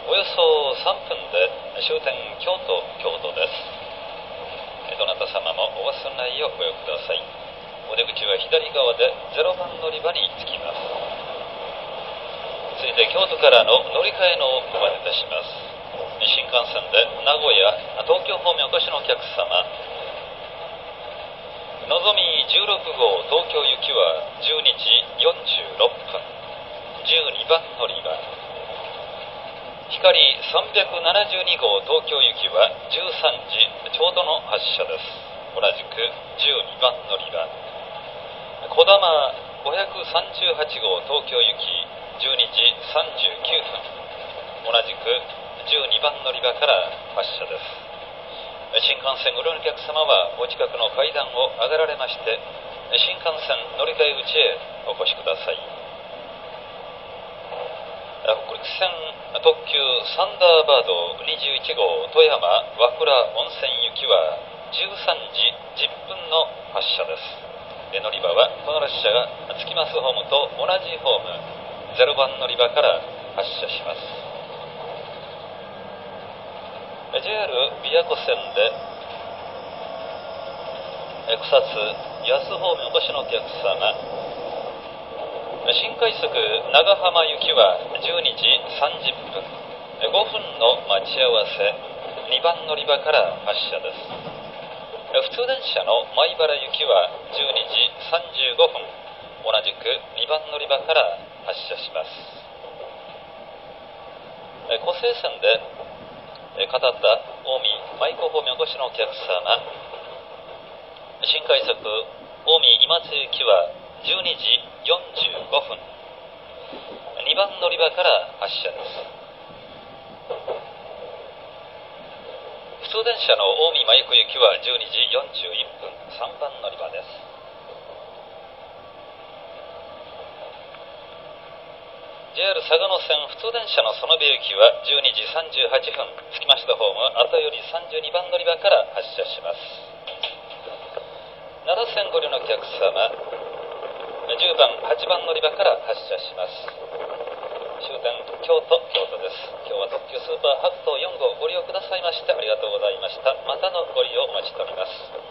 およそ3分で終点京都です。どなた様もお忘れないようご用意ください。お出口は左側で0番乗り場に着きます。続いて京都からの乗り換えのお配りいたします。新幹線で名古屋、東京方面お越しのお客様、のぞみ16号東京行きは12時46分、12番乗り場。光372号東京行きは13時ちょうどの発車です。同じく12番乗り場。こだま538号東京行き12時39分、同じく12番乗り場から発車です。新幹線ご利用のお客様はお近くの階段を上がられまして、新幹線乗り換え口へお越しください。北陸線特急サンダーバード21号富山和倉温泉行きは13時10分の発車です。乗り場はこの列車が着きますホームと同じホーム0番乗り場から発車します。JR 琵琶湖線で草津安方面お越しのお客様、新快速長浜行きは12時30分、5分の待ち合わせ2番乗り場から発車です。普通電車の米原行きは12時35分、同じく2番乗り場から発車します。湖西線で片田、近江、舞子方面お越しのお客様、新快速近江今津行きは12時45分、2番乗り場から発車です。普通電車の近江舞子行きは12時41分、3番乗り場です。JR 嵯峨野線普通電車の園部行きは12時38分、着きましたホーム後より32番乗り場から発車します。奈良線ご利用のお客様、10番8番乗り場から発車します。終点京都です。今日は特急スーパー白桃4号ご利用くださいましてありがとうございました。またのご利用お待ちしております。